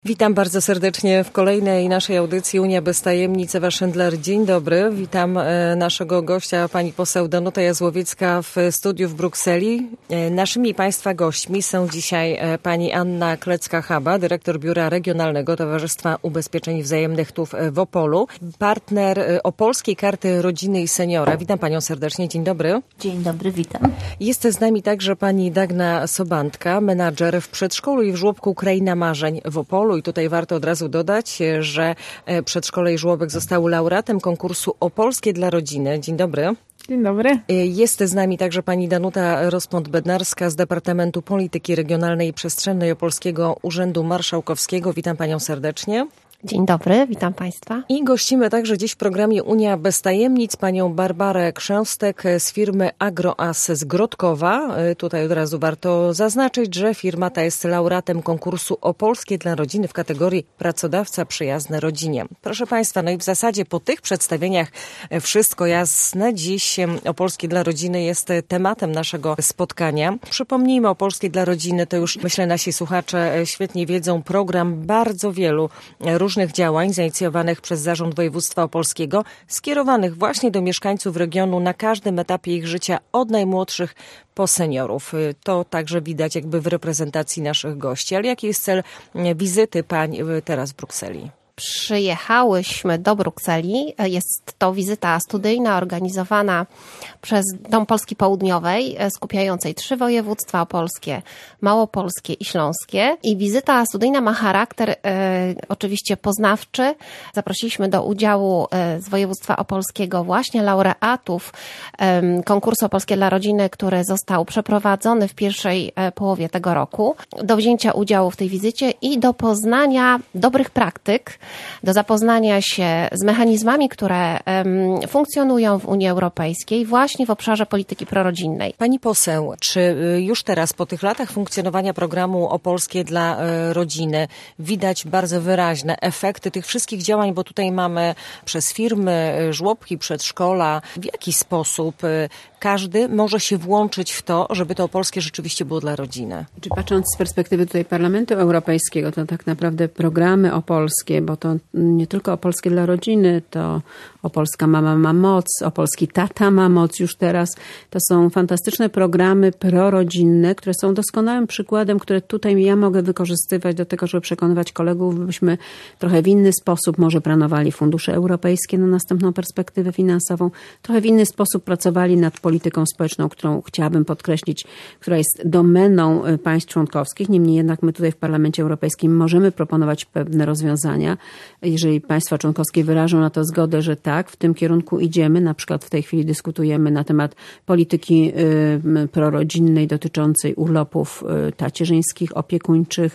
Witam bardzo serdecznie w kolejnej naszej audycji Unia bez tajemnic. Ewa Szendler, dzień dobry. Witam naszego gościa, pani poseł Danuta Jazłowiecka w studiu w Brukseli. Naszymi państwa gośćmi są dzisiaj pani Anna Klecka-Chaba, dyrektor Biura Regionalnego Towarzystwa Ubezpieczeń Wzajemnych tu w Opolu, partner Opolskiej Karty Rodziny i Seniora. Witam panią serdecznie, dzień dobry. Dzień dobry, witam. Jest z nami także pani Dagna Sobantka, menadżer w przedszkolu i w żłobku Kraina Marzeń w Opolu. I tutaj warto od razu dodać, że przedszkole i żłobek zostały laureatem konkursu Opolskie dla Rodziny. Dzień dobry. Dzień dobry. Jest z nami także pani Danuta Rospont-Bednarska z Departamentu Polityki Regionalnej i Przestrzennej Opolskiego Urzędu Marszałkowskiego. Witam panią serdecznie. Dzień dobry, witam państwa. I gościmy także dziś w programie Unia bez tajemnic panią Barbarę Krzęstek z firmy Agroas z Grodkowa. Tutaj od razu warto zaznaczyć, że firma ta jest laureatem konkursu Opolskie dla Rodziny w kategorii pracodawca przyjazny rodzinie. Proszę państwa, no i w zasadzie po tych przedstawieniach wszystko jasne. Dziś Opolskie dla Rodziny jest tematem naszego spotkania. Przypomnijmy, Opolskie dla Rodziny to już, myślę, nasi słuchacze świetnie wiedzą, program bardzo wielu różnych działań zainicjowanych przez Zarząd Województwa Opolskiego, skierowanych właśnie do mieszkańców regionu na każdym etapie ich życia, od najmłodszych po seniorów. To także widać jakby w reprezentacji naszych gości. Ale jaki jest cel wizyty pań teraz w Brukseli? Przyjechałyśmy do Brukseli. Jest to wizyta studyjna organizowana przez Dom Polski Południowej, skupiającej 3 województwa opolskie, małopolskie i śląskie. I wizyta studyjna ma charakter oczywiście poznawczy. Zaprosiliśmy do udziału z województwa opolskiego właśnie laureatów konkursu Opolskie dla Rodziny, który został przeprowadzony w pierwszej połowie tego roku, do wzięcia udziału w tej wizycie i do poznania dobrych praktyk, do zapoznania się z mechanizmami, które funkcjonują w Unii Europejskiej właśnie w obszarze polityki prorodzinnej. Pani poseł, czy już teraz po tych latach funkcjonowania programu Opolskie dla Rodziny widać bardzo wyraźne efekty tych wszystkich działań, bo tutaj mamy przez firmy, żłobki, przedszkola, w jaki sposób każdy może się włączyć w to, żeby to opolskie rzeczywiście było dla rodziny? Czy patrząc z perspektywy tutaj Parlamentu Europejskiego, to tak naprawdę programy opolskie, bo to nie tylko Opolskie dla Rodziny, to Opolska Mama ma moc, Opolski Tata ma moc już teraz. To są fantastyczne programy prorodzinne, które są doskonałym przykładem, które tutaj ja mogę wykorzystywać do tego, żeby przekonywać kolegów, byśmy trochę w inny sposób może planowali fundusze europejskie na następną perspektywę finansową, trochę w inny sposób pracowali nad polityką społeczną, którą chciałabym podkreślić, która jest domeną państw członkowskich. Niemniej jednak my tutaj w Parlamencie Europejskim możemy proponować pewne rozwiązania. Jeżeli państwa członkowskie wyrażą na to zgodę, że tak, w tym kierunku idziemy, na przykład w tej chwili dyskutujemy na temat polityki prorodzinnej dotyczącej urlopów tacierzyńskich, opiekuńczych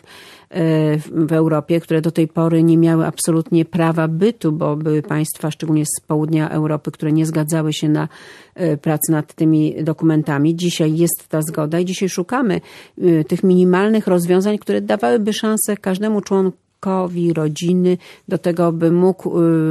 w Europie, które do tej pory nie miały absolutnie prawa bytu, bo były państwa, szczególnie z południa Europy, które nie zgadzały się na pracę nad tymi dokumentami. Dzisiaj jest ta zgoda i dzisiaj szukamy tych minimalnych rozwiązań, które dawałyby szansę każdemu członkowi rodziny do tego, by mógł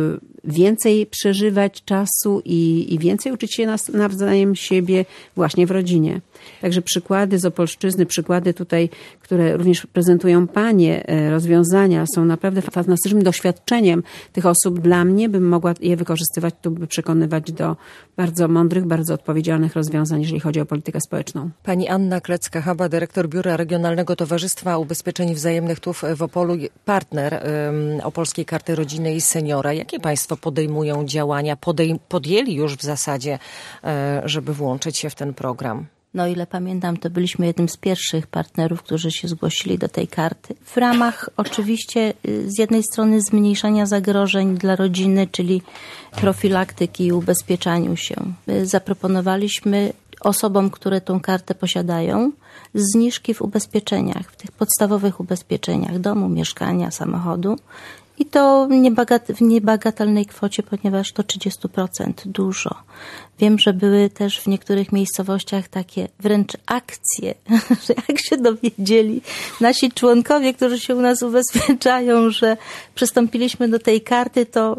więcej przeżywać czasu i więcej uczyć się nawzajem siebie właśnie w rodzinie. Także przykłady z Opolszczyzny, przykłady tutaj, które również prezentują panie, rozwiązania są naprawdę fantastycznym doświadczeniem tych osób. Dla mnie bym mogła je wykorzystywać tu, by przekonywać do bardzo mądrych, bardzo odpowiedzialnych rozwiązań, jeżeli chodzi o politykę społeczną. Pani Anna Klecka-Chaba, dyrektor Biura Regionalnego Towarzystwa Ubezpieczeń Wzajemnych tu w Opolu, partner Opolskiej Karty Rodziny i Seniora. Jakie państwo podejmują działania, podjęli już w zasadzie, żeby włączyć się w ten program? No o ile pamiętam, to byliśmy jednym z pierwszych partnerów, którzy się zgłosili do tej karty. W ramach oczywiście z jednej strony zmniejszania zagrożeń dla rodziny, czyli profilaktyki i ubezpieczaniu się. Zaproponowaliśmy osobom, które tą kartę posiadają, zniżki w ubezpieczeniach, w tych podstawowych ubezpieczeniach domu, mieszkania, samochodu. I to w niebagatelnej kwocie, ponieważ to 30% dużo. Wiem, że były też w niektórych miejscowościach takie wręcz akcje, że jak się dowiedzieli nasi członkowie, którzy się u nas ubezpieczają, że przystąpiliśmy do tej karty, to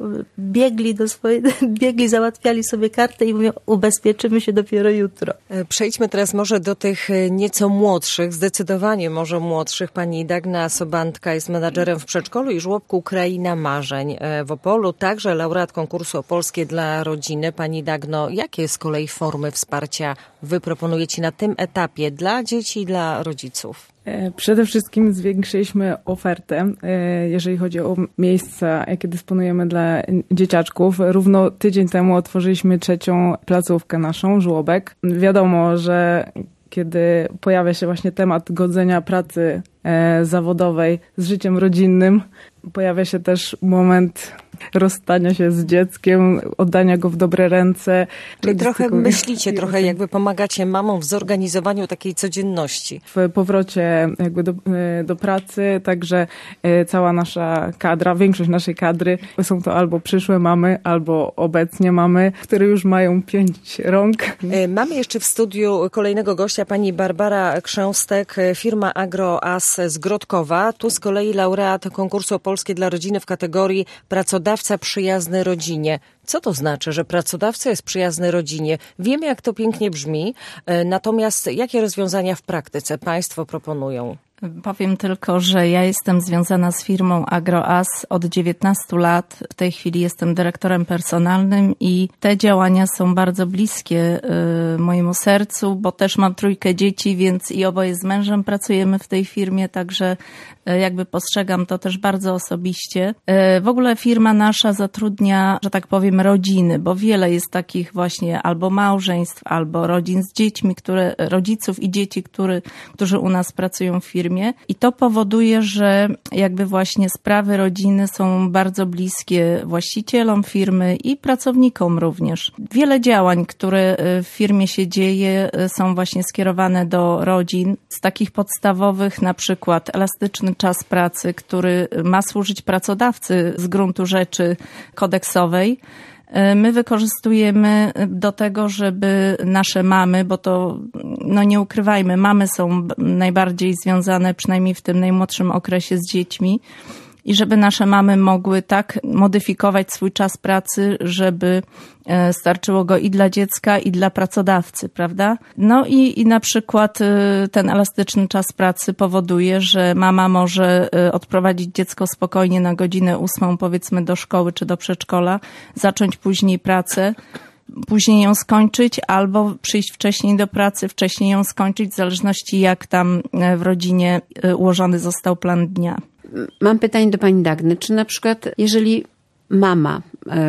biegli, załatwiali sobie kartę i mówią, ubezpieczymy się dopiero jutro. Przejdźmy teraz może do tych nieco młodszych, zdecydowanie może młodszych. Pani Dagna Sobantka jest menadżerem w przedszkolu i żłobku Kraina Marzeń w Opolu, także laureat konkursu Opolskie dla rodziny. Pani Dagno, jakie z kolei formy wsparcia wy proponujecie na tym etapie dla dzieci i dla rodziców? Przede wszystkim zwiększyliśmy ofertę, jeżeli chodzi o miejsca, jakie dysponujemy dla dzieciaczków. Równo tydzień temu otworzyliśmy 3. placówkę naszą, żłobek. Wiadomo, że kiedy pojawia się właśnie temat godzenia pracy zawodowej z życiem rodzinnym, pojawia się też moment rozstania się z dzieckiem, oddania go w dobre ręce. Czyli trochę myślicie, trochę jakby pomagacie mamom w zorganizowaniu takiej codzienności. W powrocie jakby do pracy, także cała nasza kadra, większość naszej kadry są to albo przyszłe mamy, albo obecnie mamy, które już mają 5 rąk. Mamy jeszcze w studiu kolejnego gościa, pani Barbara Krzęstek, firma AgroAS z Grodkowa. Tu z kolei laureat konkursu Opolskie dla rodziny w kategorii pracodawca przyjazny rodzinie. Co to znaczy, że pracodawca jest przyjazny rodzinie? Wiemy, jak to pięknie brzmi, natomiast jakie rozwiązania w praktyce państwo proponują? Powiem tylko, że ja jestem związana z firmą AgroAS od 19 lat. W tej chwili jestem dyrektorem personalnym i te działania są bardzo bliskie mojemu sercu, bo też mam 3 dzieci, więc i oboje z mężem pracujemy w tej firmie, także jakby postrzegam to też bardzo osobiście. W ogóle firma nasza zatrudnia, że tak powiem, rodziny, bo wiele jest takich właśnie albo małżeństw, albo rodzin z dziećmi, rodziców i dzieci, którzy u nas pracują w firmie. I to powoduje, że jakby właśnie sprawy rodziny są bardzo bliskie właścicielom firmy i pracownikom również. Wiele działań, które w firmie się dzieje, są właśnie skierowane do rodzin. Z takich podstawowych na przykład elastyczny czas pracy, który ma służyć pracodawcy z gruntu rzeczy kodeksowej. My wykorzystujemy do tego, żeby nasze mamy, bo to, nie ukrywajmy, mamy są najbardziej związane, przynajmniej w tym najmłodszym okresie, z dziećmi i żeby nasze mamy mogły tak modyfikować swój czas pracy, żeby starczyło go i dla dziecka, i dla pracodawcy, prawda? No i na przykład ten elastyczny czas pracy powoduje, że mama może odprowadzić dziecko spokojnie na godzinę 8, powiedzmy, do szkoły czy do przedszkola, zacząć później pracę, później ją skończyć, albo przyjść wcześniej do pracy, wcześniej ją skończyć, w zależności jak tam w rodzinie ułożony został plan dnia. Mam pytanie do pani Dagny. Czy na przykład, jeżeli mama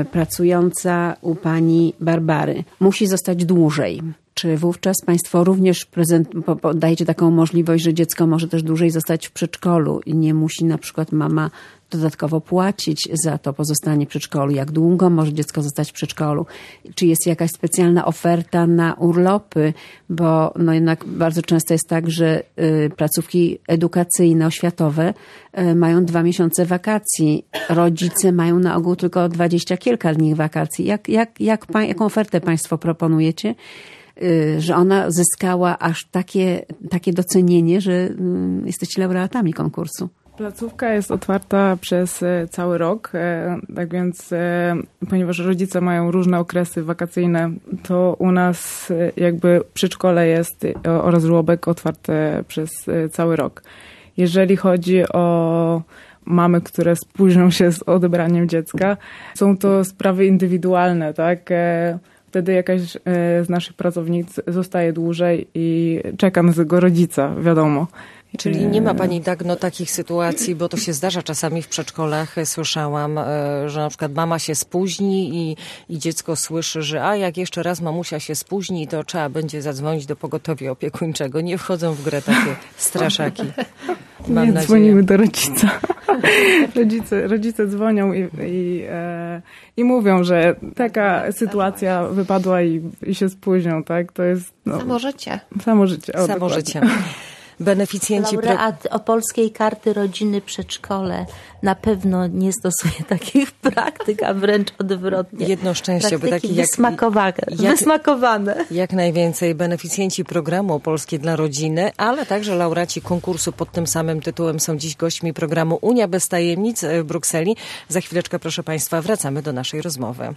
pracująca u pani Barbary musi zostać dłużej, czy wówczas państwo również dajecie taką możliwość, że dziecko może też dłużej zostać w przedszkolu i nie musi na przykład mama dodatkowo płacić za to pozostanie w przedszkolu? Jak długo może dziecko zostać w przedszkolu? Czy jest jakaś specjalna oferta na urlopy? Bo jednak bardzo często jest tak, że placówki edukacyjne, oświatowe mają 2 miesiące wakacji. Rodzice mają na ogół tylko 20 kilka dni wakacji. Jaką ofertę państwo proponujecie, że ona zyskała aż takie docenienie, że jesteście laureatami konkursu? Placówka jest otwarta przez cały rok, tak więc ponieważ rodzice mają różne okresy wakacyjne, to u nas jakby przedszkole jest oraz żłobek otwarte przez cały rok. Jeżeli chodzi o mamy, które spóźnią się z odebraniem dziecka, są to sprawy indywidualne, tak? Wtedy jakaś z naszych pracownic zostaje dłużej i czeka na tego rodzica, wiadomo. Czyli nie ma pani Dagno takich sytuacji, bo to się zdarza czasami w przedszkolach, słyszałam, że na przykład mama się spóźni i dziecko słyszy, że jak jeszcze raz mamusia się spóźni, to trzeba będzie zadzwonić do pogotowia opiekuńczego. Nie wchodzą w grę takie straszaki. Mam nadzieję. Dzwonimy do rodzica. Rodzice dzwonią i mówią, że taka sytuacja wypadła i się spóźnią, tak? To jest samo życie. Samo życie. Samo życie. beneficjenci... Laureat Opolskiej Karty Rodziny Przedszkole na pewno nie stosuje takich praktyk, a wręcz odwrotnie. Jedno szczęście, by praktyki takie wysmakowane. Jak najwięcej beneficjenci programu Opolskie dla Rodziny, ale także laureaci konkursu pod tym samym tytułem są dziś gośćmi programu Unia bez tajemnic w Brukseli. Za chwileczkę, proszę Państwa, wracamy do naszej rozmowy.